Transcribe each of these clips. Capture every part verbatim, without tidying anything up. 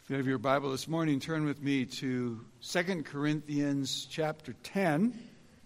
If you have your Bible this morning, turn with me to Second Corinthians chapter ten.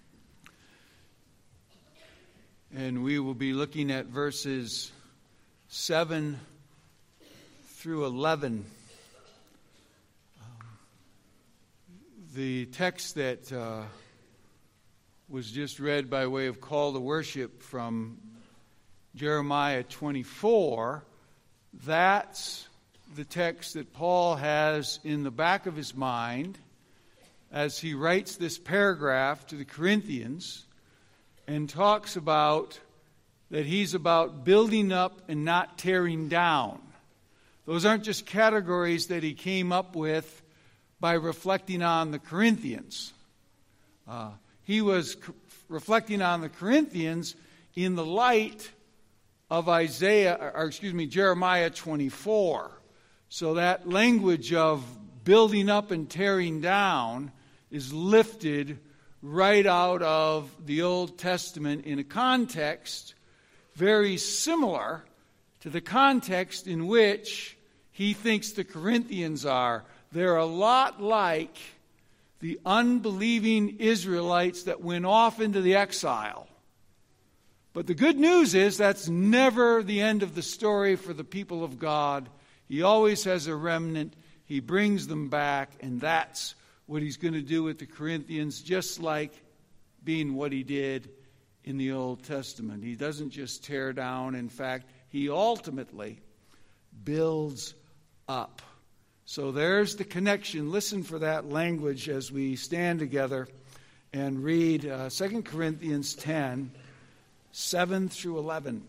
And we will be looking at verses seven through eleven. Um, the text that uh, was just read by way of call to worship from Jeremiah twenty-four, that's the text that Paul has in the back of his mind as he writes this paragraph to the Corinthians and talks about that he's about building up and not tearing down. Those aren't just categories that he came up with by reflecting on the Corinthians. Uh, he was co- reflecting on the Corinthians in the light of Isaiah, or excuse me, Jeremiah twenty-four. So that language of building up and tearing down is lifted right out of the Old Testament in a context very similar to the context in which he thinks the Corinthians are. They're a lot like the unbelieving Israelites that went off into the exile. But the good news is that's never the end of the story for the people of God. He always has a remnant. He brings them back, and that's what he's going to do with the Corinthians, just like being what he did in the Old Testament. He doesn't just tear down. In fact, he ultimately builds up. So there's the connection. Listen for that language as we stand together and read uh, Second Corinthians ten, seven through eleven.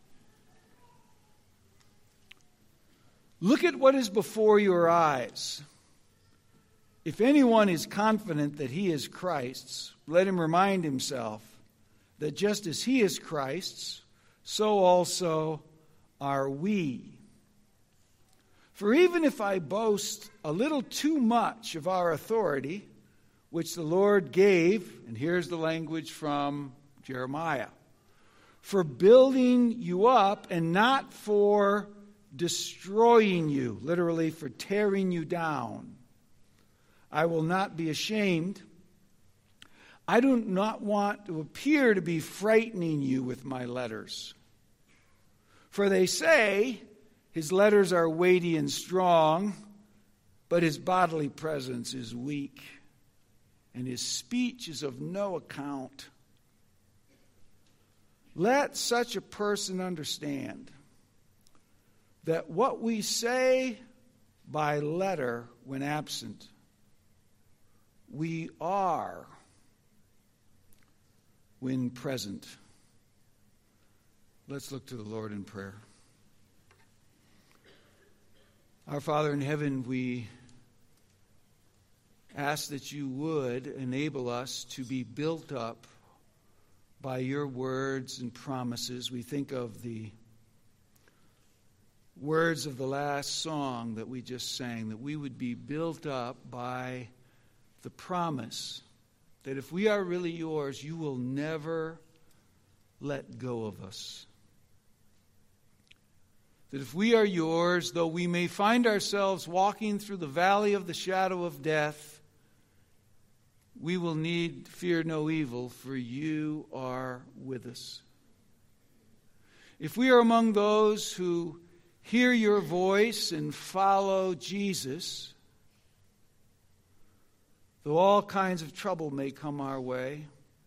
Look at what is before your eyes. If anyone is confident that he is Christ's, let him remind himself that just as he is Christ's, so also are we. For even if I boast a little too much of our authority, which the Lord gave, and here's the language from Jeremiah, for building you up and not for destroying you, literally for tearing you down, I will not be ashamed. I do not want to appear to be frightening you with my letters. For they say his letters are weighty and strong, but his bodily presence is weak, and his speech is of no account. Let such a person understand that what we say by letter when absent, we are when present. Let's look to the Lord in prayer. Our Father in heaven, we ask that you would enable us to be built up by your words and promises. We think of the words of the last song that we just sang, that we would be built up by the promise that if we are really yours, you will never let go of us. That if we are yours, though we may find ourselves walking through the valley of the shadow of death, we will need fear no evil, for you are with us. If we are among those who hear your voice and follow Jesus, though all kinds of trouble may come our way,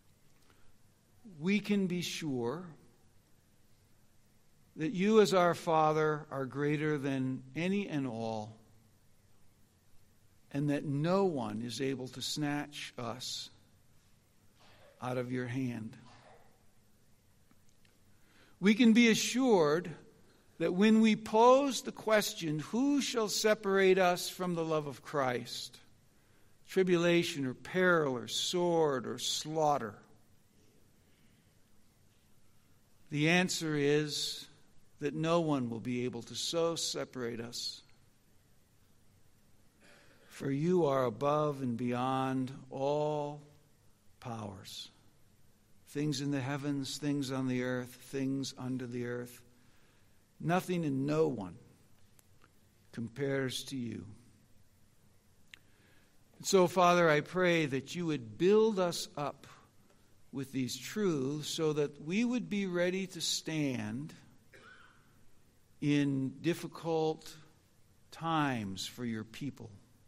we can be sure that you as our Father are greater than any and all, and that no one is able to snatch us out of your hand. We can be assured that when we pose the question, who shall separate us from the love of Christ? Tribulation or peril or sword or slaughter. The answer is that no one will be able to so separate us. For you are above and beyond all powers. Things in the heavens, things on the earth, things under the earth. Nothing and no one compares to you. So, Father, I pray that you would build us up with these truths so that we would be ready to stand in difficult times for your people.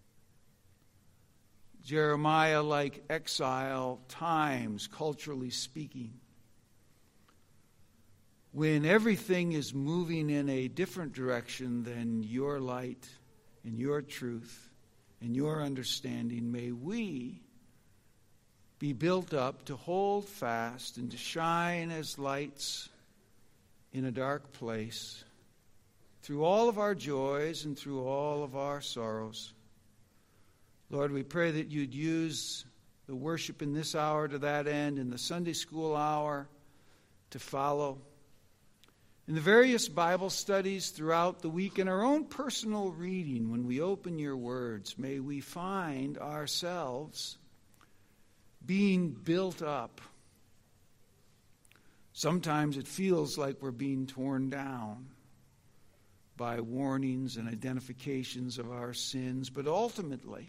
Jeremiah, like exile times, culturally speaking, when everything is moving in a different direction than your light and your truth and your understanding, may we be built up to hold fast and to shine as lights in a dark place through all of our joys and through all of our sorrows. Lord, we pray that you'd use the worship in this hour to that end, and the Sunday school hour to follow. In the various Bible studies throughout the week, in our own personal reading, when we open your words, may we find ourselves being built up. Sometimes it feels like we're being torn down by warnings and identifications of our sins, but ultimately,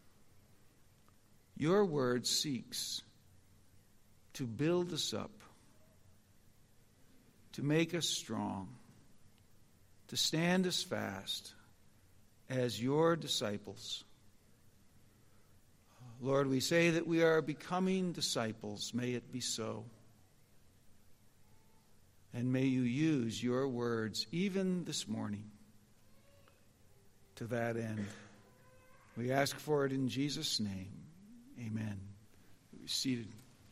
your word seeks to build us up, to make us strong, to stand us fast as your disciples. Lord, we say that we are becoming disciples. May it be so. And may you use your words, even this morning, to that end. We ask for it in Jesus' name. Amen. Be seated.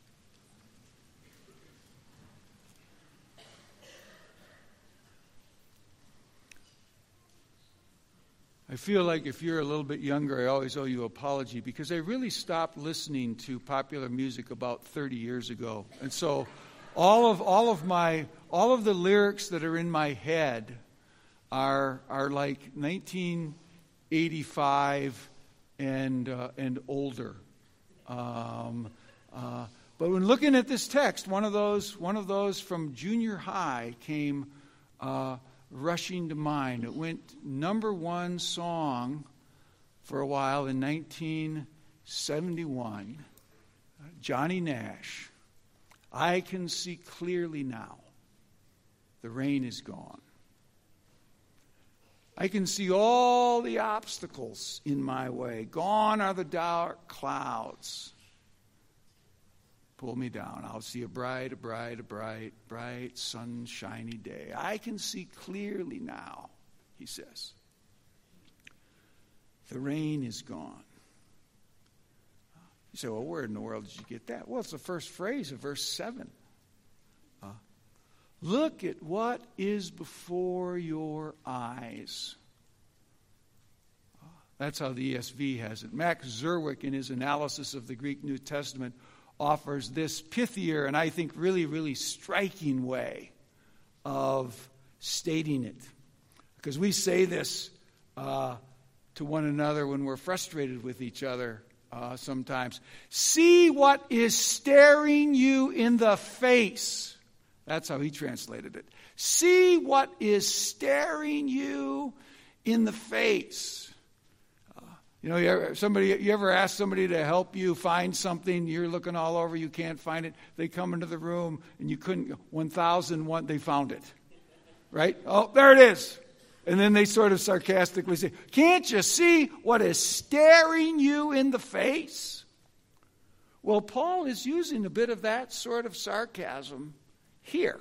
I feel like if you're a little bit younger, I always owe you an apology because I really stopped listening to popular music about thirty years ago. And so all of all of my all of the lyrics that are in my head are are like nineteen eighty-five and uh, and older. Um, uh, but when looking at this text, one of those one of those from junior high came uh, rushing to mind. It went number one song for a while in nineteen seventy-one. Uh, Johnny Nash. I can see clearly now. The rain is gone. I can see all the obstacles in my way. Gone are the dark clouds. Pull me down. I'll see a bright, a bright, a bright, bright, sunshiny day. I can see clearly now, he says. The rain is gone. You say, well, where in the world did you get that? Well, it's the first phrase of verse seven. Uh, Look at what is before your eyes. Uh, that's how the E S V has it. Max Zerwick, in his analysis of the Greek New Testament, offers this pithier and I think really, really striking way of stating it. Because we say this uh, to one another when we're frustrated with each other uh, sometimes. See what is staring you in the face. That's how he translated it. See what is staring you in the face. Uh, you know, you ever, somebody, you ever ask somebody to help you find something? You're looking all over, you can't find it. They come into the room and you couldn't, one thousand one, they found it. Right? Oh, there it is. And then they sort of sarcastically say, can't you see what is staring you in the face? Well, Paul is using a bit of that sort of sarcasm here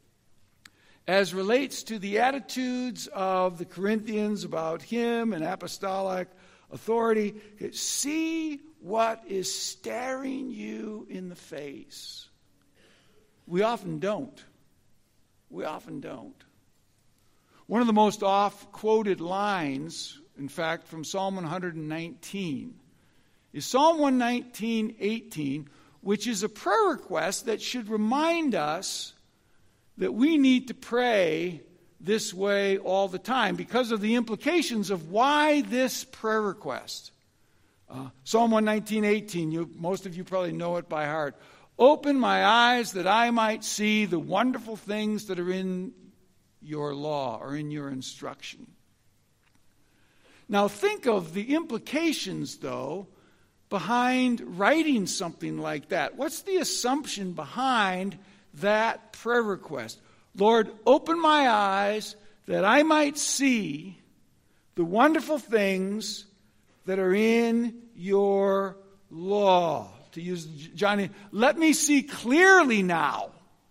as relates to the attitudes of the Corinthians about him and apostolic authority. See what is staring you in the face. We often don't. We often don't. One of the most oft-quoted lines, in fact, from Psalm one nineteen, is Psalm one nineteen, eighteen, which is a prayer request that should remind us that we need to pray this way all the time because of the implications of why this prayer request. Uh, Psalm one nineteen, eighteen, you, most of you probably know it by heart. Open my eyes that I might see the wonderful things that are in your law or in your instruction. Now think of the implications, though, behind writing something like that? What's the assumption behind that prayer request? Lord, open my eyes that I might see the wonderful things that are in your law. To use Johnny, let me see clearly now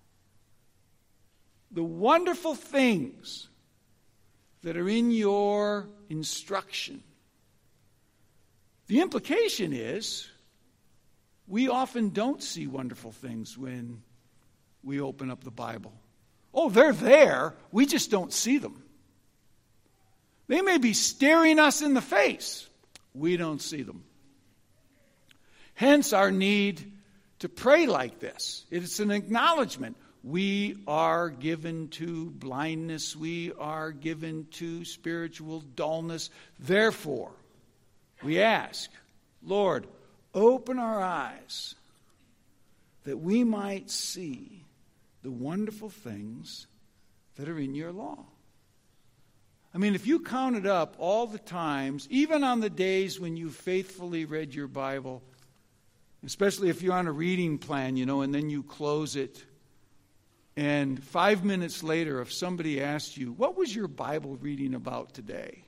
the wonderful things that are in your instruction. The implication is we often don't see wonderful things when we open up the Bible. Oh, they're there. We just don't see them. They may be staring us in the face. We don't see them. Hence our need to pray like this. It's an acknowledgement. We are given to blindness. We are given to spiritual dullness. Therefore, we ask, Lord, open our eyes that we might see the wonderful things that are in your law. I mean, if you counted up all the times, even on the days when you faithfully read your Bible, especially if you're on a reading plan, you know, and then you close it, and five minutes later, if somebody asked you, what was your Bible reading about today?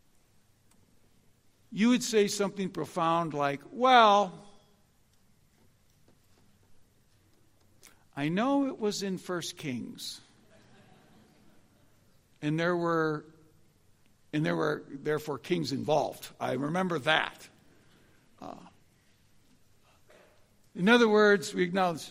You would say something profound like, well, I know it was in First Kings. And there were and there were therefore kings involved. I remember that. Uh, in other words, we acknowledge,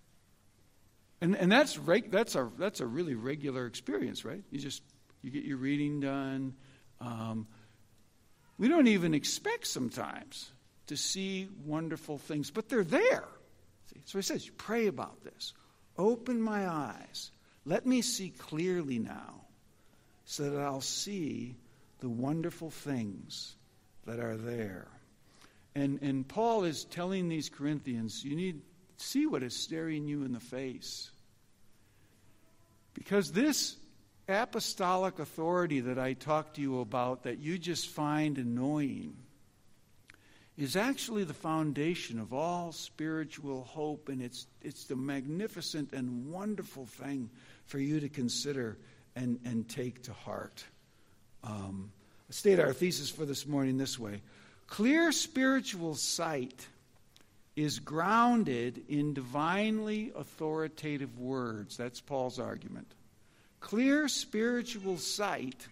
and, and that's reg, that's a that's a really regular experience, right? You just you get your reading done. Um, we don't even expect sometimes to see wonderful things, but they're there. See? So he says, pray about this. Open my eyes. Let me see clearly now, so that I'll see the wonderful things that are there. And and Paul is telling these Corinthians, you need to see what is staring you in the face. Because this apostolic authority that I talked to you about, that you just find annoying, is actually the foundation of all spiritual hope, and it's it's the magnificent and wonderful thing for you to consider and, and take to heart. Um, I state our thesis for this morning this way. Clear spiritual sight is grounded in divinely authoritative words. That's Paul's argument. Clear spiritual sight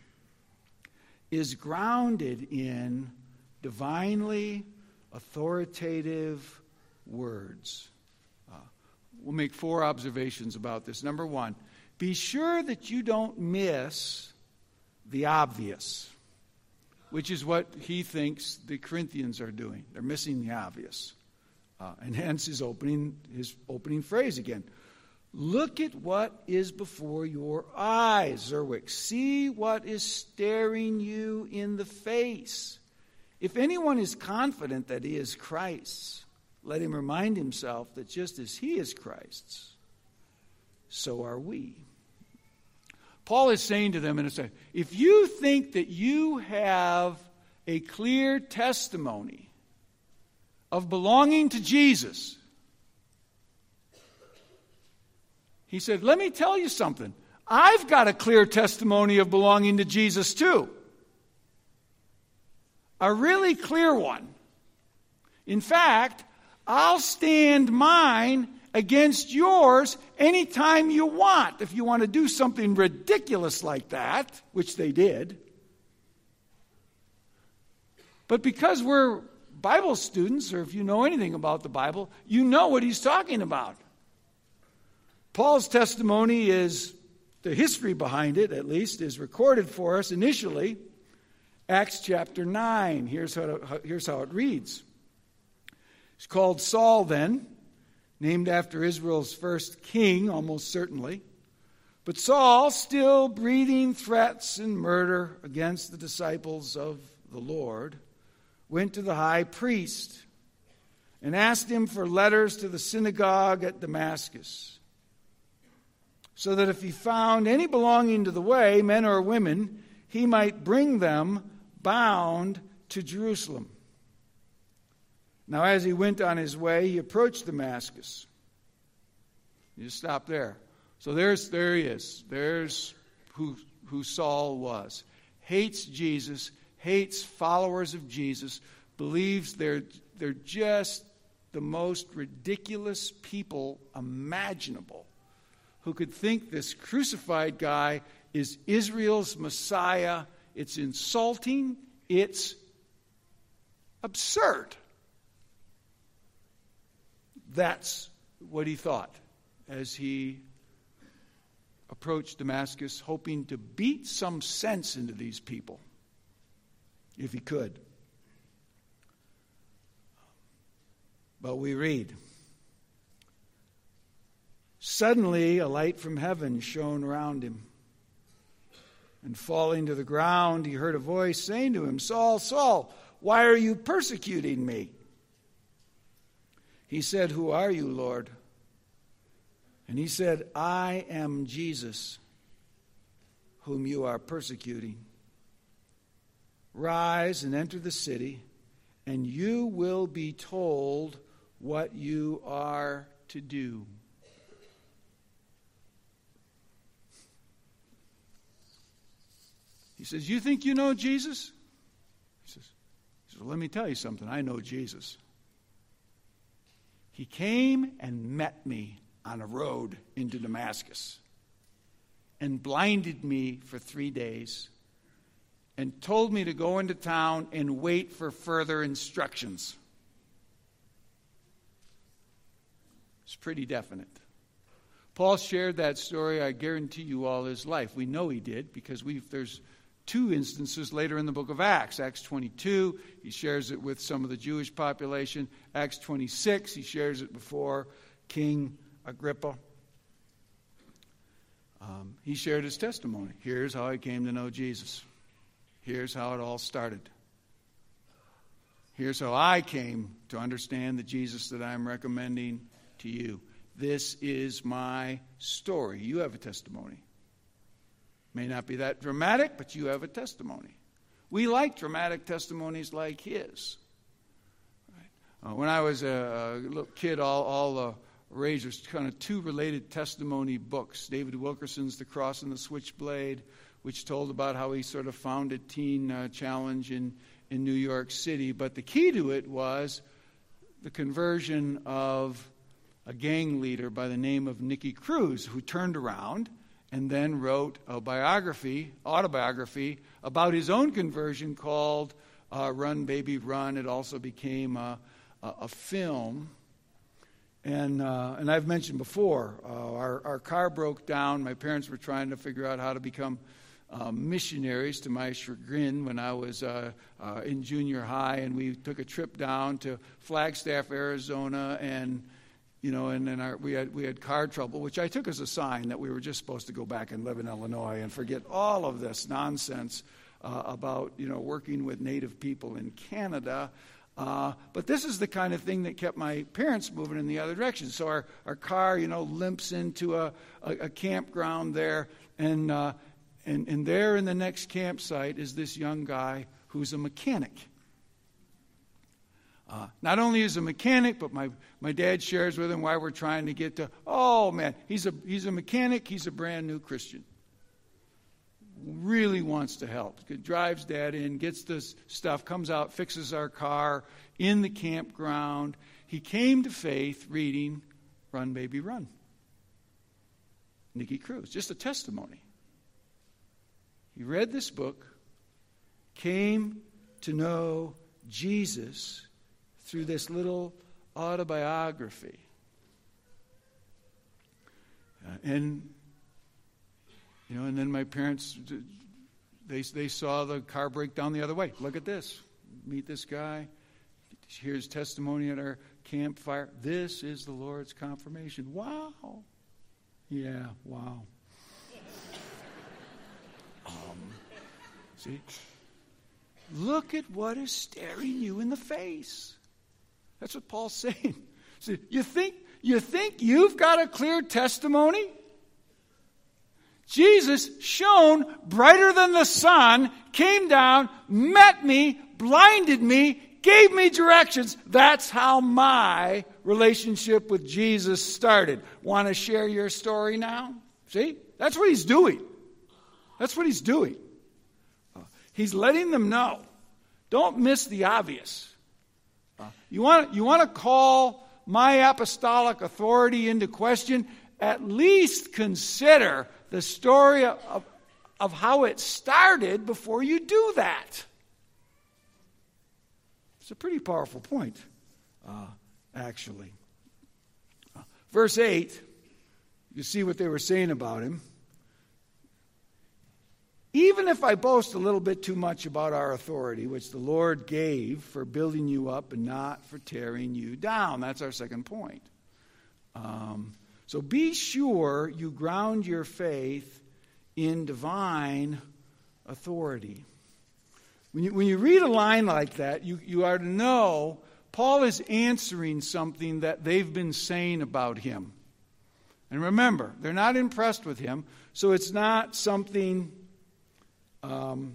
is grounded in divinely authoritative words. Uh, we'll make four observations about this. Number one, be sure that you don't miss the obvious, which is what he thinks the Corinthians are doing. They're missing the obvious. Uh, and hence his opening, his opening phrase again. Look at what is before your eyes, Zerwick. See what is staring you in the face. If anyone is confident that he is Christ's, let him remind himself that just as he is Christ's, so are we. Paul is saying to them, in a sense, if you think that you have a clear testimony of belonging to Jesus, he said, let me tell you something. I've got a clear testimony of belonging to Jesus too. A really clear one. In fact, I'll stand mine against yours anytime you want. If you want to do something ridiculous like that, which they did. But because we're Bible students, or if you know anything about the Bible, you know what he's talking about. Paul's testimony is, the history behind it at least, is recorded for us initially. Acts chapter nine. Here's how, here's how it reads. He's called Saul then, named after Israel's first king, almost certainly. But Saul, still breathing threats and murder against the disciples of the Lord, went to the high priest and asked him for letters to the synagogue at Damascus, so that if he found any belonging to the way, men or women, he might bring them bound to Jerusalem. Now as he went on his way, he approached Damascus. You just stop there. So there's there he is. There's who who Saul was. Hates Jesus, hates followers of Jesus, believes they're they're just the most ridiculous people imaginable, who could think this crucified guy is Israel's Messiah. It's insulting. It's absurd. That's what he thought as he approached Damascus, hoping to beat some sense into these people, if he could. But we read, suddenly a light from heaven shone around him. And falling to the ground, he heard a voice saying to him, Saul, Saul, why are you persecuting me? He said, who are you, Lord? And he said, I am Jesus, whom you are persecuting. Rise and enter the city, and you will be told what you are to do. He says, you think you know Jesus? He says, he says, well, let me tell you something. I know Jesus. He came and met me on a road into Damascus and blinded me for three days and told me to go into town and wait for further instructions. It's pretty definite. Paul shared that story, I guarantee you, all his life. We know he did because we've there's two instances later in the book of Acts. Acts twenty-two, he shares it with some of the Jewish population. Acts twenty-six, he shares it before King Agrippa. Um, he shared his testimony. Here's how I came to know Jesus. Here's how it all started. Here's how I came to understand the Jesus that I'm recommending to you. This is my story. You have a testimony. May not be that dramatic, but you have a testimony. We like dramatic testimonies like his. Right? Uh, when I was a, a little kid, all, all the rage was kind of two related testimony books. David Wilkerson's The Cross and the Switchblade, which told about how he sort of founded Teen uh, Challenge in, in New York City. But the key to it was the conversion of a gang leader by the name of Nicky Cruz, who turned around and then wrote a biography, autobiography, about his own conversion called uh, Run, Baby, Run. It also became a, a, a film. And uh, and I've mentioned before, uh, our, our car broke down. My parents were trying to figure out how to become uh, missionaries, to my chagrin, when I was uh, uh, in junior high. And we took a trip down to Flagstaff, Arizona, and You know, and then our, we had we had car trouble, which I took as a sign that we were just supposed to go back and live in Illinois and forget all of this nonsense uh, about, you know, working with Native people in Canada. Uh, but this is the kind of thing that kept my parents moving in the other direction. So our, our car, you know, limps into a, a, a campground there, and, uh, and and there in the next campsite is this young guy who's a mechanic. Uh, not only is a mechanic, but my, my dad shares with him why we're trying to get to, oh man, he's a he's a mechanic, he's a brand new Christian. Really wants to help. Drives dad in, gets this stuff, comes out, fixes our car in the campground. He came to faith reading Run, Baby, Run. Nicky Cruz, just a testimony. He read this book, came to know Jesus through this little autobiography. Uh, and, you know, and then my parents, they they saw the car break down the other way. Look at this. Meet this guy. Hear his testimony at our campfire. This is the Lord's confirmation. Wow. Yeah, wow. um, see? Look at what is staring you in the face. That's what Paul's saying. So you think you think you've got a clear testimony? Jesus shone brighter than the sun, came down, met me, blinded me, gave me directions. That's how my relationship with Jesus started. Want to share your story now? See? That's what he's doing. That's what he's doing. Uh, he's letting them know. Don't miss the obvious. Uh, you want you want to call my apostolic authority into question? At least consider the story of, of, of how it started before you do that. It's a pretty powerful point, uh, actually. Uh, verse eight, you see what they were saying about him. Even if I boast a little bit too much about our authority, which the Lord gave for building you up and not for tearing you down. That's our second point. Um, so be sure you ground your faith in divine authority. When you, when you read a line like that, you, you are to know Paul is answering something that they've been saying about him. And remember, they're not impressed with him, so it's not something um,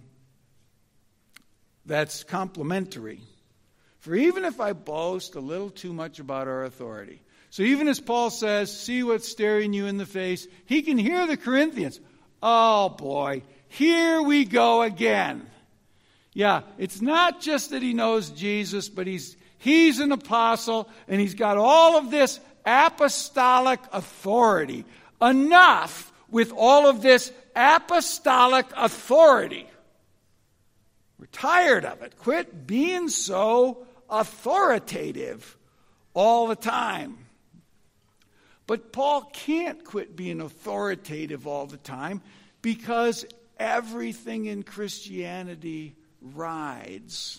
that's complimentary. For even if I boast a little too much about our authority. So even as Paul says, see what's staring you in the face, he can hear the Corinthians. Oh boy, here we go again. Yeah, it's not just that he knows Jesus, but he's he's an apostle, and he's got all of this apostolic authority. Enough with all of this apostolic authority. We're tired of it. Quit being so authoritative all the time. But Paul can't quit being authoritative all the time because everything in Christianity rides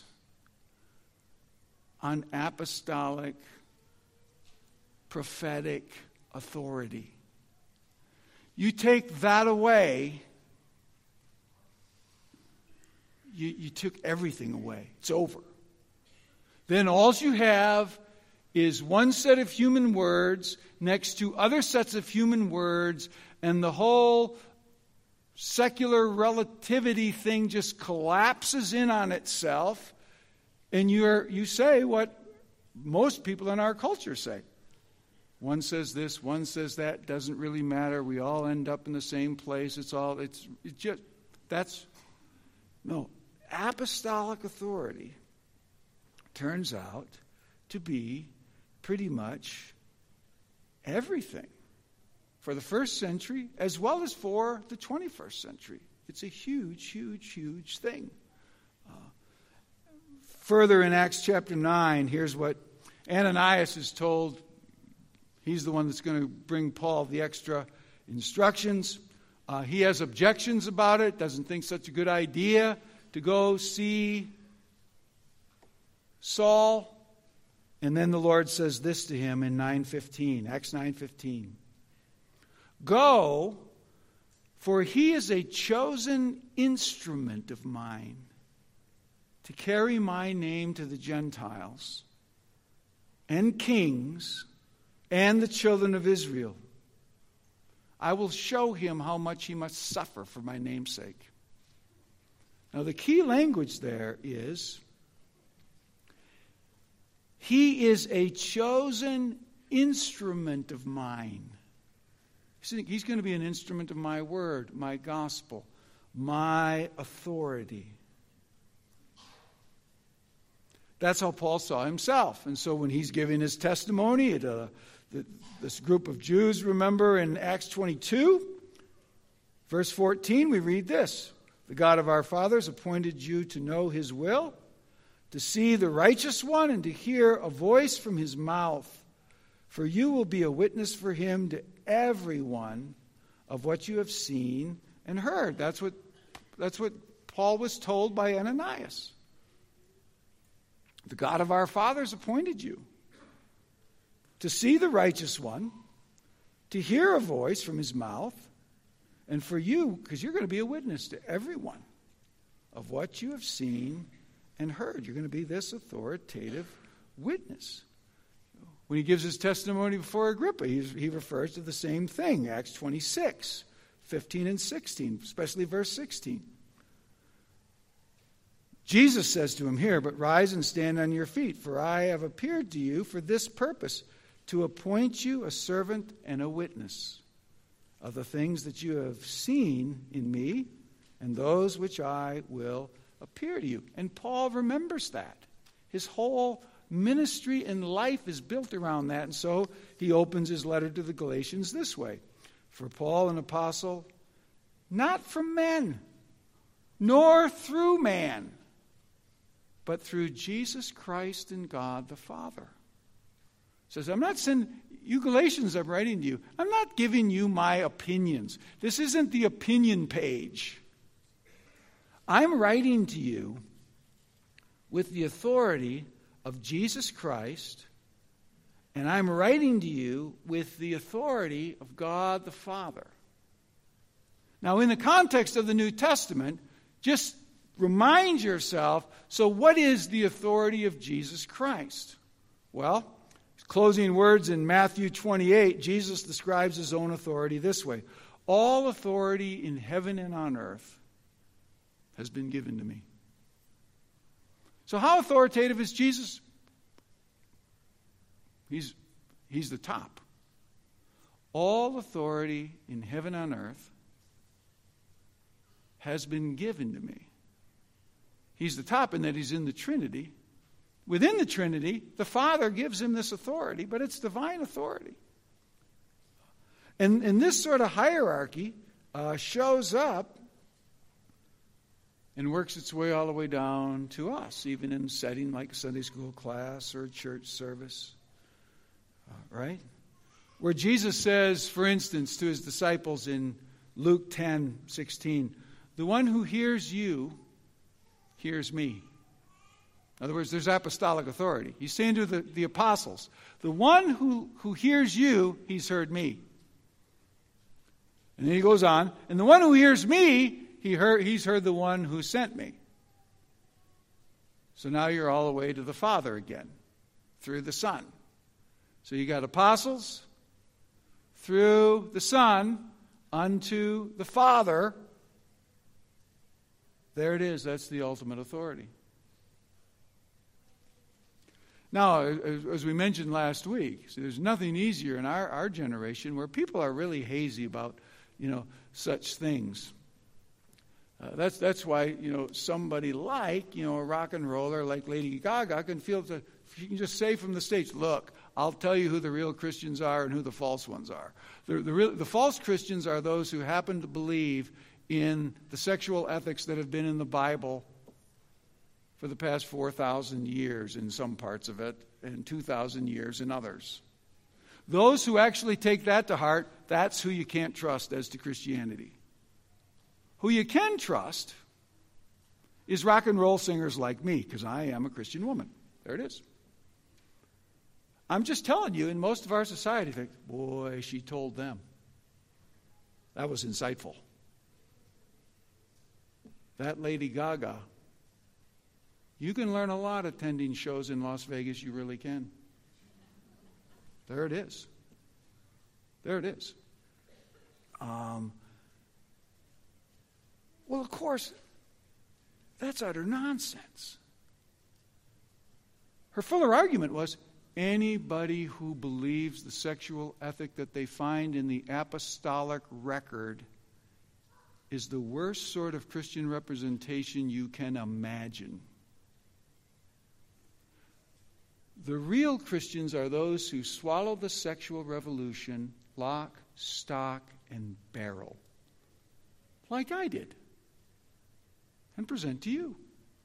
on apostolic, prophetic authority. You take that away, you, you took everything away. It's over. Then all you have is one set of human words next to other sets of human words, and the whole secular relativity thing just collapses in on itself, and you're you say what most people in our culture say. One says this, one says that, doesn't really matter. We all end up in the same place. It's all, it's, it's just, that's, no. Apostolic authority turns out to be pretty much everything for the first century as well as for the twenty-first century. It's a huge, huge, huge thing. Uh, further in Acts chapter nine, here's what Ananias is told. He's the one that's going to bring Paul the extra instructions. Uh, he has objections about it, doesn't think such a good idea to go see Saul. And then the Lord says this to him in nine fifteen, Acts nine fifteen. Go, for he is a chosen instrument of mine to carry my name to the Gentiles and kings and the children of Israel. I will show him how much he must suffer for my name's sake. Now the key language there is, he is a chosen instrument of mine. He's going to be an instrument of my word, my gospel, my authority. That's how Paul saw himself. And so when he's giving his testimony at a, the, this group of Jews, remember in Acts twenty-two, verse fourteen, we read this. The God of our fathers appointed you to know his will, to see the righteous one, and to hear a voice from his mouth. For you will be a witness for him to everyone of what you have seen and heard. That's what, that's what Paul was told by Ananias. The God of our fathers appointed you to see the righteous one, to hear a voice from his mouth, and for you, because you're going to be a witness to everyone of what you have seen and heard. You're going to be this authoritative witness. When he gives his testimony before Agrippa, he, he refers to the same thing, Acts twenty-six, fifteen and sixteen, especially verse sixteen. Jesus says to him here, "But rise and stand on your feet, for I have appeared to you for this purpose, to appoint you a servant and a witness of the things that you have seen in me and those which I will appear to you." And Paul remembers that. His whole ministry and life is built around that. And so he opens his letter to the Galatians this way: "For Paul, an apostle, not from men, nor through man, but through Jesus Christ and God the Father." Says, I'm not sending you Galatians, I'm writing to you. I'm not giving you my opinions. This isn't the opinion page. I'm writing to you with the authority of Jesus Christ, and I'm writing to you with the authority of God the Father. Now, in the context of the New Testament, just remind yourself, so what is the authority of Jesus Christ? Well, closing words in Matthew twenty-eight, Jesus describes his own authority this way: "All authority in heaven and on earth has been given to me." So how authoritative is Jesus? He's, he's the top. All authority in heaven and on earth has been given to me. He's the top in that he's in the Trinity. Within the Trinity, the Father gives him this authority, but it's divine authority. And, and this sort of hierarchy uh, shows up and works its way all the way down to us, even in a setting like a Sunday school class or a church service, uh, right? Where Jesus says, for instance, to his disciples in Luke ten sixteen, "The one who hears you hears me." In other words, there's apostolic authority. He's saying to the, the apostles, the one who, who hears you, he's heard me. And then he goes on, and the one who hears me, he heard, he's heard the one who sent me. So now you're all the way to the Father again, through the Son. So you got apostles, through the Son, unto the Father. There it is. That's the ultimate authority. Now, as we mentioned last week, so there's nothing easier in our, our generation where people are really hazy about, you know, such things. Uh, that's that's why, you know, somebody like, you know, a rock and roller like Lady Gaga can feel that she can just say from the stage, "Look, I'll tell you who the real Christians are and who the false ones are. The, the, real, the false Christians are those who happen to believe in the sexual ethics that have been in the Bible for the past four thousand years in some parts of it, and two thousand years in others. Those who actually take that to heart, that's who you can't trust as to Christianity. Who you can trust is rock and roll singers like me, because I am a Christian woman. There it is. I'm just telling you, in most of our society, think, boy, she told them. That was insightful. That Lady Gaga. You can learn a lot attending shows in Las Vegas. You really can. There it is. There it is. Um, well, of course, that's utter nonsense. Her fuller argument was, anybody who believes the sexual ethic that they find in the apostolic record is the worst sort of Christian representation you can imagine. The real Christians are those who swallow the sexual revolution lock, stock, and barrel, like I did, and present to you.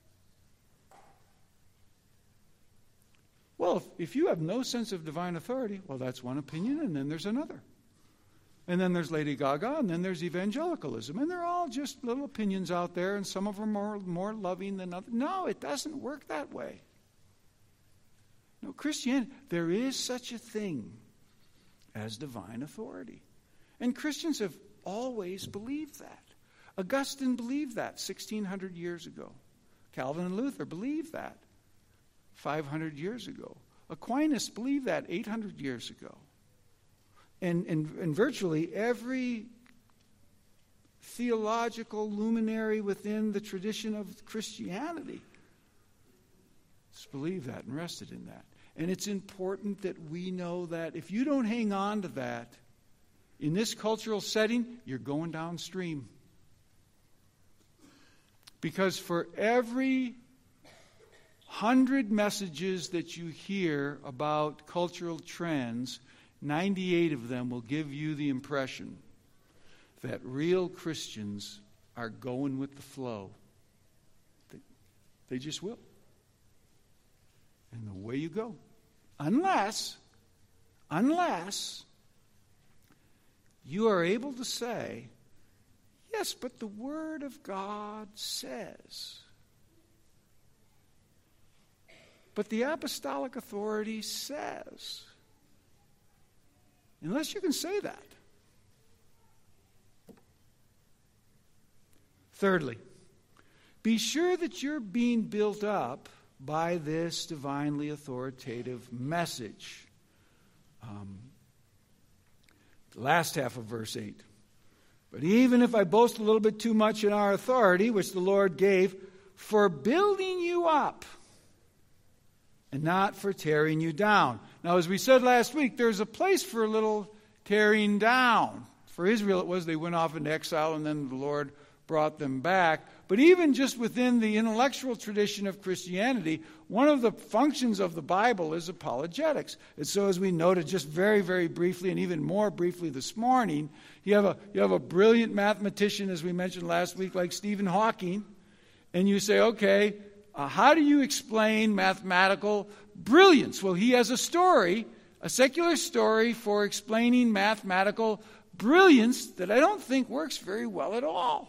Well, if, if you have no sense of divine authority, well, that's one opinion, and then there's another. And then there's Lady Gaga, and then there's evangelicalism, and they're all just little opinions out there, and some of them are more, more loving than others. No, it doesn't work that way. No, Christianity, there is such a thing as divine authority. And Christians have always believed that. Augustine believed that sixteen hundred years ago. Calvin and Luther believed that five hundred years ago. Aquinas believed that eight hundred years ago. And, and, and virtually every theological luminary within the tradition of Christianity. Just believe that and rested in that. And it's important that we know that if you don't hang on to that, in this cultural setting, you're going downstream. Because for every hundred messages that you hear about cultural trends, ninety-eight of them will give you the impression that real Christians are going with the flow. They, they just will. And the way you go. Unless, unless you are able to say, yes, but the Word of God says. But the apostolic authority says. Unless you can say that. Thirdly, be sure that you're being built up by this divinely authoritative message. Um, the last half of verse eight. But even if I boast a little bit too much in our authority, which the Lord gave, for building you up, and not for tearing you down. Now, as we said last week, there's a place for a little tearing down. For Israel it was they went off into exile and then the Lord brought them back. But even just within the intellectual tradition of Christianity, one of the functions of the Bible is apologetics. And so as we noted just very, very briefly, and even more briefly this morning, you have a, you have a brilliant mathematician, as we mentioned last week, like Stephen Hawking, and you say, okay, Uh, how do you explain mathematical brilliance? Well, he has a story, a secular story for explaining mathematical brilliance that I don't think works very well at all.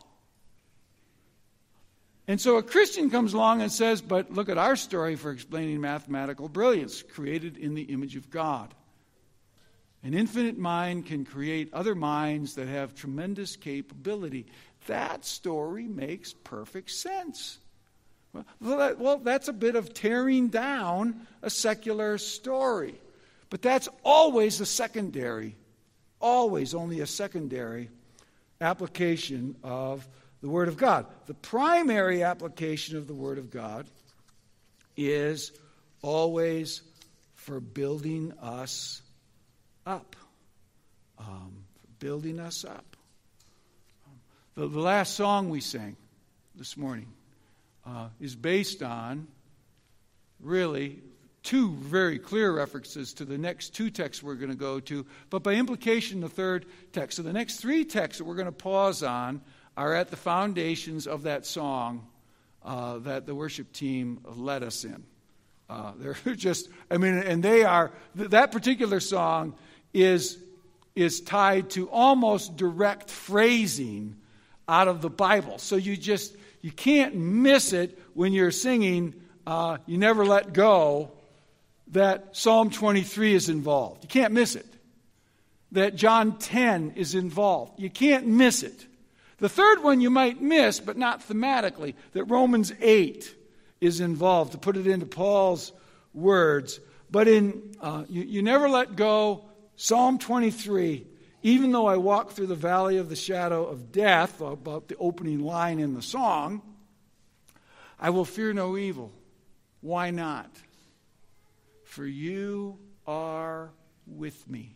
And so a Christian comes along and says, but look at our story for explaining mathematical brilliance, created in the image of God. An infinite mind can create other minds that have tremendous capability. That story makes perfect sense. Well, that, well, that's a bit of tearing down a secular story. But that's always a secondary, always only a secondary application of the Word of God. The primary application of the Word of God is always for building us up. Um, building us up. The, the last song we sang this morning Uh, is based on, really, two very clear references to the next two texts we're going to go to, but by implication, the third text. So the next three texts that we're going to pause on are at the foundations of that song uh, that the worship team led us in. Uh, they're just, I mean, and they are, that particular song is, is tied to almost direct phrasing out of the Bible. So you just, you can't miss it when you're singing uh, You Never Let Go, that Psalm twenty-three is involved. You can't miss it. That John ten is involved. You can't miss it. The third one you might miss, but not thematically, that Romans eight is involved, to put it into Paul's words. But in uh, you, you Never Let Go, Psalm twenty-three, even though I walk through the valley of the shadow of death, about the opening line in the song, I will fear no evil. Why not? For you are with me.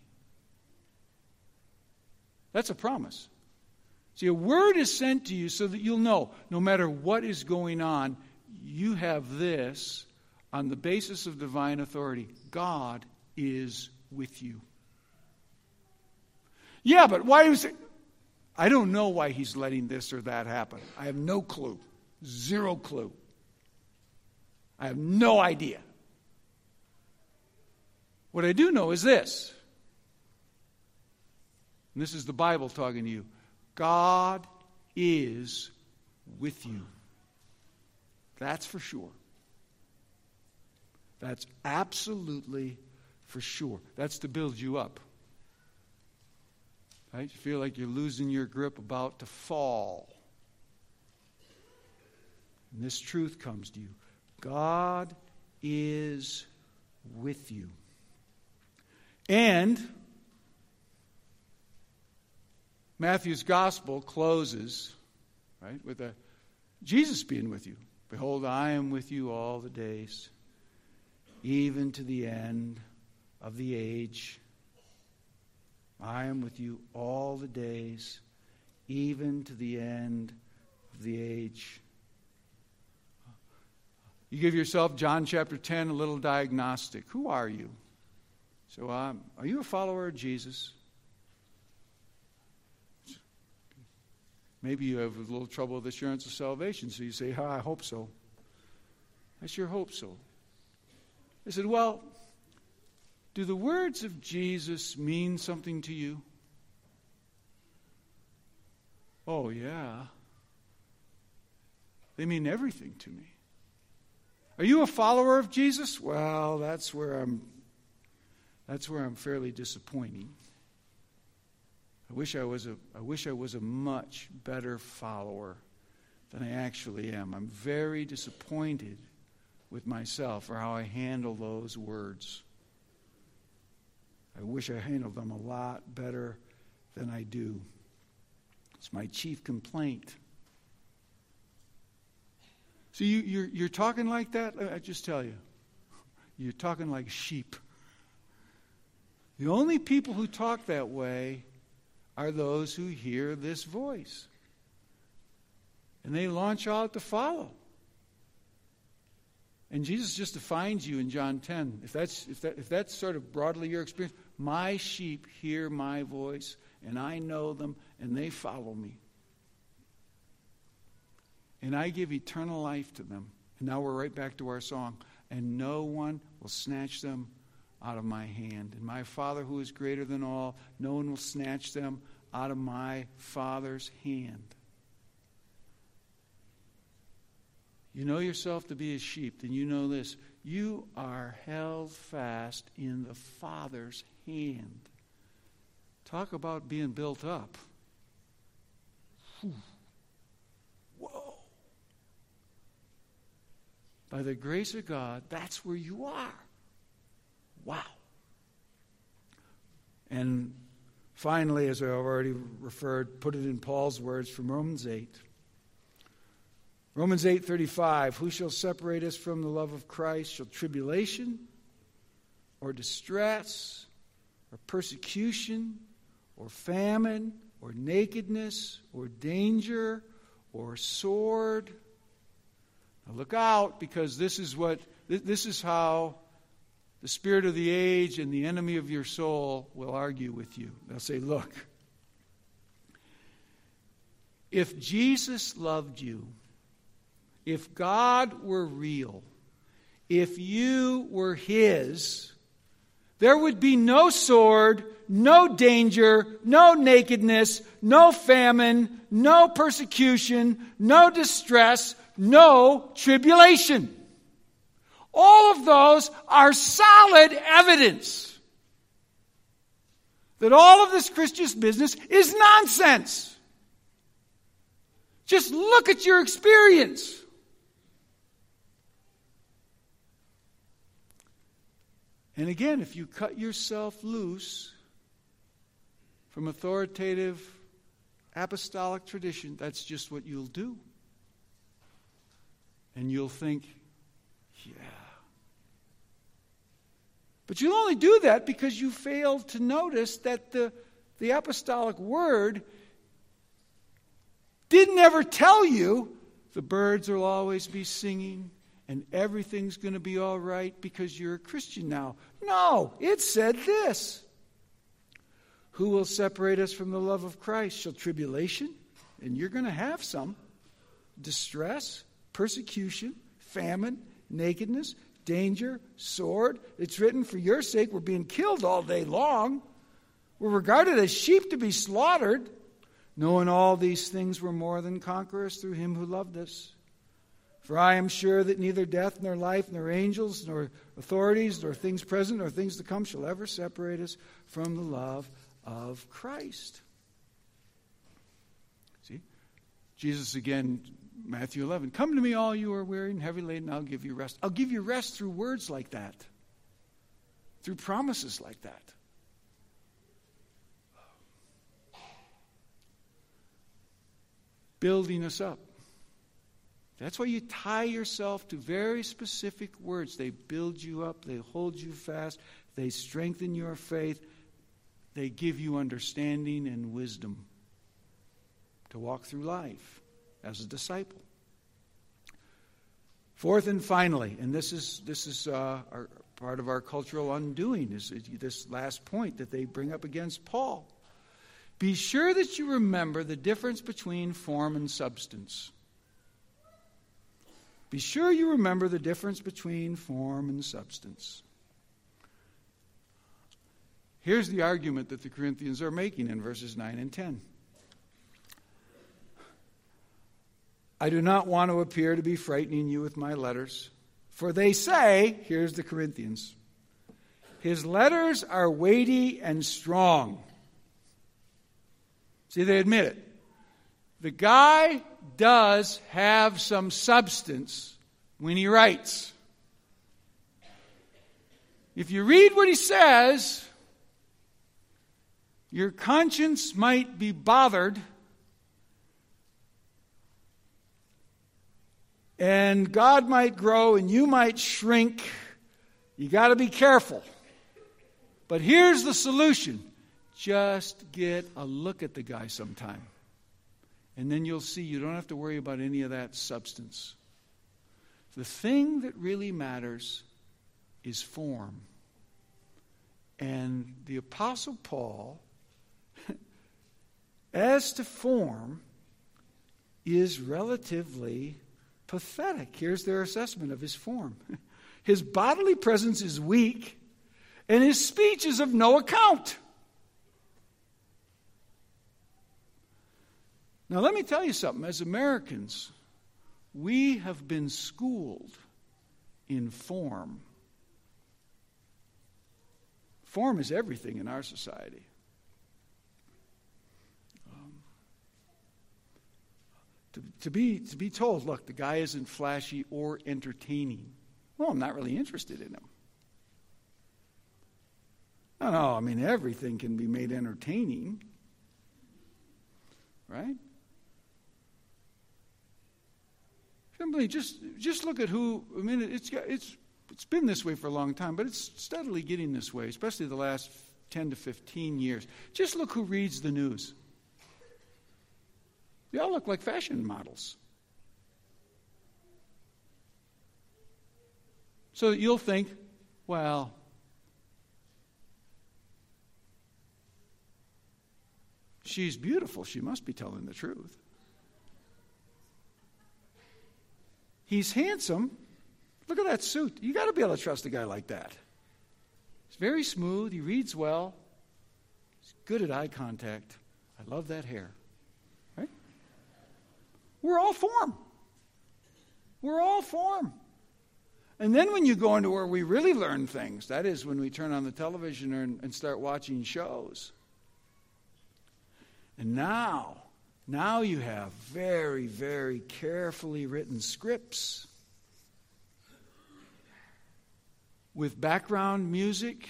That's a promise. See, a word is sent to you so that you'll know, no matter what is going on, you have this on the basis of divine authority. God is with you. Yeah, but why is it? I don't know why he's letting this or that happen. I have no clue. Zero clue. I have no idea. What I do know is this. And this is the Bible talking to you. God is with you. That's for sure. That's absolutely for sure. That's to build you up. Right? You feel like you're losing your grip, about to fall. And this truth comes to you. God is with you. And Matthew's gospel closes, right, with a Jesus being with you. Behold, I am with you all the days, even to the end of the age. I am with you all the days, even to the end of the age. You give yourself, John chapter ten, a little diagnostic. Who are you? So, um, are you a follower of Jesus? Maybe you have a little trouble with assurance of salvation, so you say, oh, I hope so. I sure hope so. I said, well, do the words of Jesus mean something to you? Oh, yeah. They mean everything to me. Are you a follower of Jesus? Well, that's where I'm that's where I'm fairly disappointing. I wish I was a I wish I was a much better follower than I actually am. I'm very disappointed with myself for how I handle those words. I wish I handled them a lot better than I do. It's my chief complaint. So you, you're, you're talking like that? I just tell you, you're talking like sheep. The only people who talk that way are those who hear this voice. And they launch out to follow. And Jesus just defines you in John ten. If that's, if that, if that's sort of broadly your experience, my sheep hear my voice, and I know them, and they follow me. And I give eternal life to them. And now we're right back to our song. And no one will snatch them out of my hand. And my Father who is greater than all, no one will snatch them out of my Father's hand. You know yourself to be a sheep, then you know this. You are held fast in the Father's hand. Talk about being built up. Whew. Whoa. By the grace of God, that's where you are. Wow. And finally, as I already referred, put it in Paul's words from Romans eight. Romans eight thirty-five, who shall separate us from the love of Christ? Shall tribulation or distress or persecution or famine or nakedness or danger or sword? Now look out, because this is what this is how the spirit of the age and the enemy of your soul will argue with you. They'll say, look, if Jesus loved you, if God were real, if you were His, there would be no sword, no danger, no nakedness, no famine, no persecution, no distress, no tribulation. All of those are solid evidence that all of this Christian business is nonsense. Just look at your experience. And again, if you cut yourself loose from authoritative apostolic tradition, that's just what you'll do. And you'll think, yeah. But you'll only do that because you failed to notice that the, the apostolic word didn't ever tell you the birds will always be singing and everything's going to be all right because you're a Christian now. No, it said this. Who will separate us from the love of Christ? Shall tribulation, and you're going to have some, distress, persecution, famine, nakedness, danger, sword. It's written, for your sake we're being killed all day long. We're regarded as sheep to be slaughtered. Knowing all these things we're more than conquerors through Him who loved us. For I am sure that neither death, nor life, nor angels, nor authorities, nor things present, nor things to come shall ever separate us from the love of Christ. See? Jesus again, Matthew eleven. Come to me, all you who are weary and heavy laden, I'll give you rest. I'll give you rest through words like that. Through promises like that. building us up. That's why you tie yourself to very specific words. They build you up. They hold you fast. They strengthen your faith. They give you understanding and wisdom to walk through life as a disciple. Fourth and finally, and this is this is uh, our, part of our cultural undoing, is this last point that they bring up against Paul. Be sure that you remember the difference between form and substance. Be sure you remember the difference between form and substance. Here's the argument that the Corinthians are making in verses nine and ten. I do not want to appear to be frightening you with my letters, for they say, here's the Corinthians, his letters are weighty and strong. See, they admit it. The guy does have some substance when he writes. If you read what he says, your conscience might be bothered, and God might grow and you might shrink. You got to be careful. But here's the solution. Just get a look at the guy sometime. And then you'll see you don't have to worry about any of that substance. The thing that really matters is form. And the Apostle Paul, as to form, is relatively pathetic. Here's their assessment of his form. His bodily presence is weak, and his speech is of no account. Now, let me tell you something. As Americans, we have been schooled in form. Form is everything in our society. Um, to, to be, to be told, look, the guy isn't flashy or entertaining. Well, I'm not really interested in him. No, no, I mean, everything can be made entertaining. Right? Simply just just look at who, I mean, it's it's it's been this way for a long time, but it's steadily getting this way, especially the last ten to fifteen years. Just look who reads the news. They all look like fashion models. So that you'll think, well, she's beautiful. She must be telling the truth. He's handsome. Look at that suit. You got to be able to trust a guy like that. He's very smooth. He reads well. He's good at eye contact. I love that hair. Right? We're all form. We're all form. And then when you go into where we really learn things, that is when we turn on the television and, and start watching shows. And now, now you have very, very carefully written scripts with background music.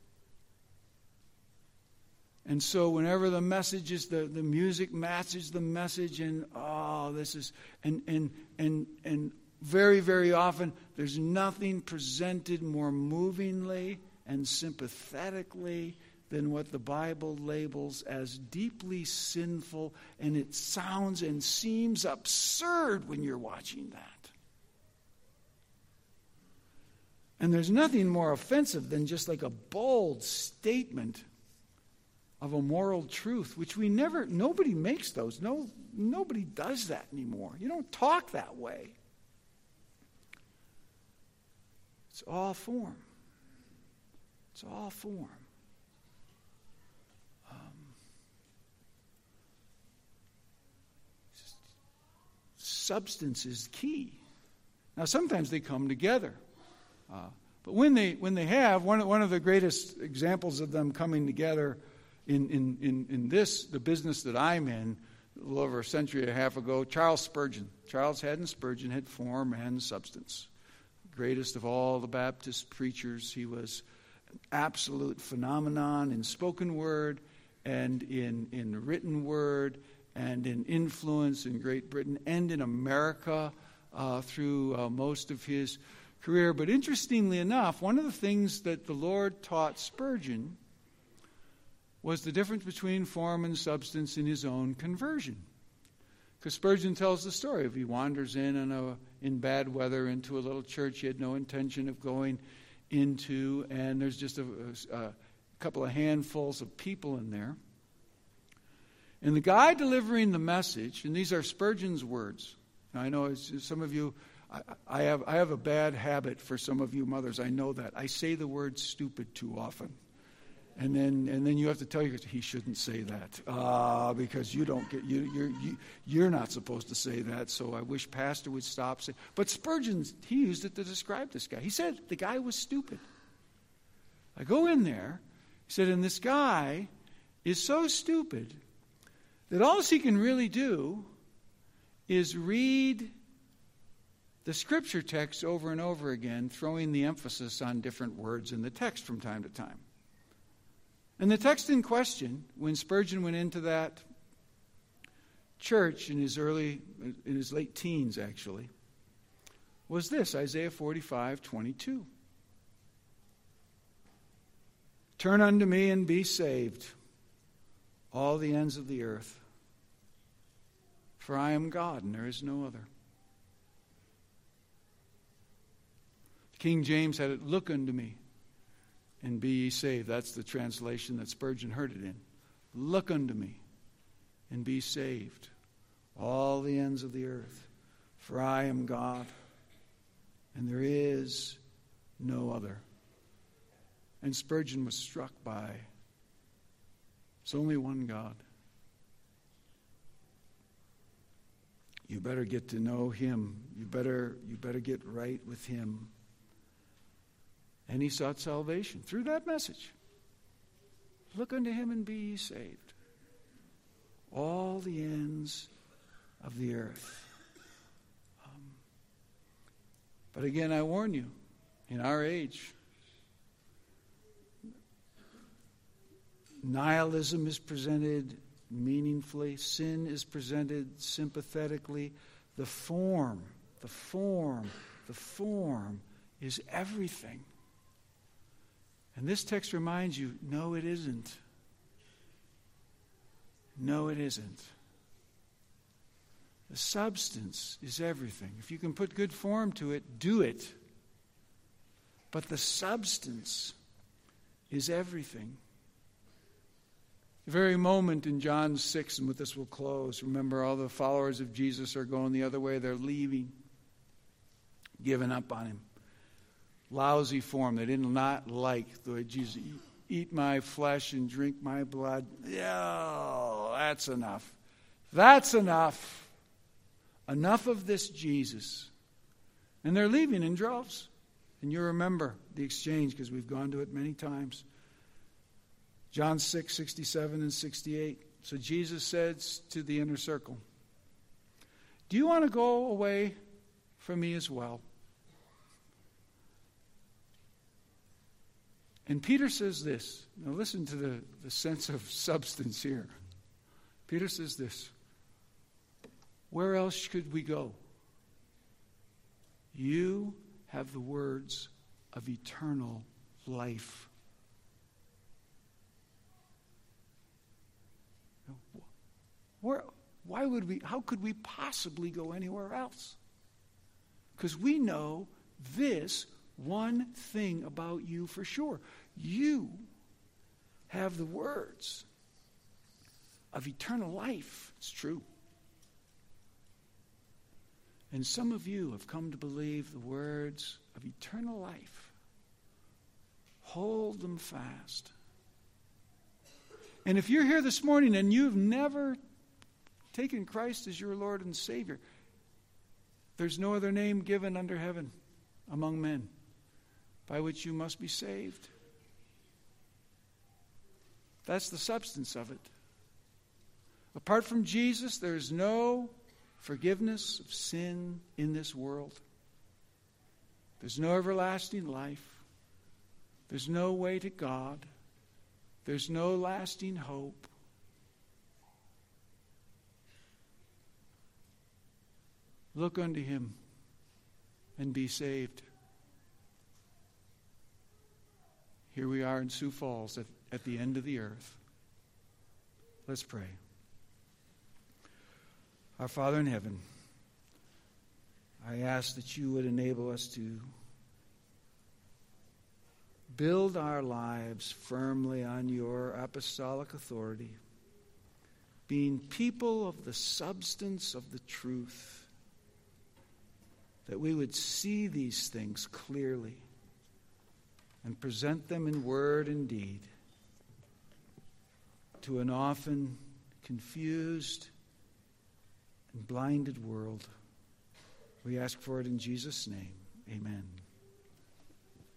And so whenever the message is, the, the music matches the message, and oh, this is, and and and and very, very often there's nothing presented more movingly and sympathetically than what the Bible labels as deeply sinful, and it sounds and seems absurd when you're watching that. And there's nothing more offensive than just like a bold statement of a moral truth, which we never, nobody makes those. No, nobody does that anymore. You don't talk that way. It's all form. It's all form. Substance is key. Now, sometimes they come together. Uh, but when they when they have, one, one of the greatest examples of them coming together in, in, in, in this, the business that I'm in, a little over a century and a half ago, Charles Spurgeon. Charles Haddon Spurgeon had form and substance. Greatest of all the Baptist preachers. He was an absolute phenomenon in spoken word and in, in written word. and in influence in Great Britain and in America uh, through uh, most of his career. But interestingly enough, one of the things that the Lord taught Spurgeon was the difference between form and substance in his own conversion. Because Spurgeon tells the story of he wanders in on a, in bad weather into a little church he had no intention of going into, and there's just a, a, a couple of handfuls of people in there. And the guy delivering the message, and these are Spurgeon's words. Now, I know it's, some of you, I, I have I have a bad habit for some of you mothers. I know that. I say the word stupid too often. And then, and then you have to tell you he shouldn't say that uh, because you don't get you you're you, you're not supposed to say that. So I wish Pastor would stop saying. But Spurgeon, he used it to describe this guy. He said the guy was stupid. I go in there. He said, and this guy is so stupid that all he can really do is read the scripture text over and over again, throwing the emphasis on different words in the text from time to time. And the text in question, when Spurgeon went into that church in his early, in his late teens actually, was this, Isaiah forty-five twenty-two. Turn unto me and be saved, all the ends of the earth. For I am God and there is no other. King James had it, look unto me and be ye saved. That's the translation that Spurgeon heard it in. Look unto me and be saved, all the ends of the earth. For I am God and there is no other. And Spurgeon was struck by, there's only one God. You better get to know him. You better, you better get right with him. And he sought salvation through that message. Look unto him and be ye saved, all the ends of the earth. Um, but again, I warn you, in our age, nihilism is presented meaningfully. Sin is presented sympathetically. The form, the form, the form is everything. And this text reminds you, no, it isn't. No, it isn't. The substance is everything. If you can put good form to it, do it. But the substance is everything. The very moment in John six, and with this we'll close, remember all the followers of Jesus are going the other way. They're leaving, giving up on him. Lousy form. They did not like the way Jesus, eat my flesh and drink my blood. Yeah, that's enough. That's enough. Enough of this Jesus. And they're leaving in droves. And you remember the exchange because we've gone to it many times. John six, sixty-seven and sixty-eight. So Jesus says to the inner circle, do you want to go away from me as well? And Peter says this. Now listen to the, the sense of substance here. Peter says this. Where else could we go? You have the words of eternal life. Where, why would we, how could we possibly go anywhere else? Because we know this one thing about you for sure. You have the words of eternal life. It's true. And some of you have come to believe the words of eternal life. Hold them fast. And if you're here this morning and you've never taken Christ as your Lord and Savior, there's no other name given under heaven among men by which you must be saved. That's the substance of it. Apart from Jesus, there's no forgiveness of sin in this world. There's no everlasting life. There's no way to God. There's no lasting hope. look unto him and be saved. Here we are in Sioux Falls at, at the end of the earth. Let's pray. Our Father in heaven, I ask that you would enable us to build our lives firmly on your apostolic authority, being people of the substance of the truth, that we would see these things clearly and present them in word and deed to an often confused and blinded world. We ask for it in Jesus' name. Amen.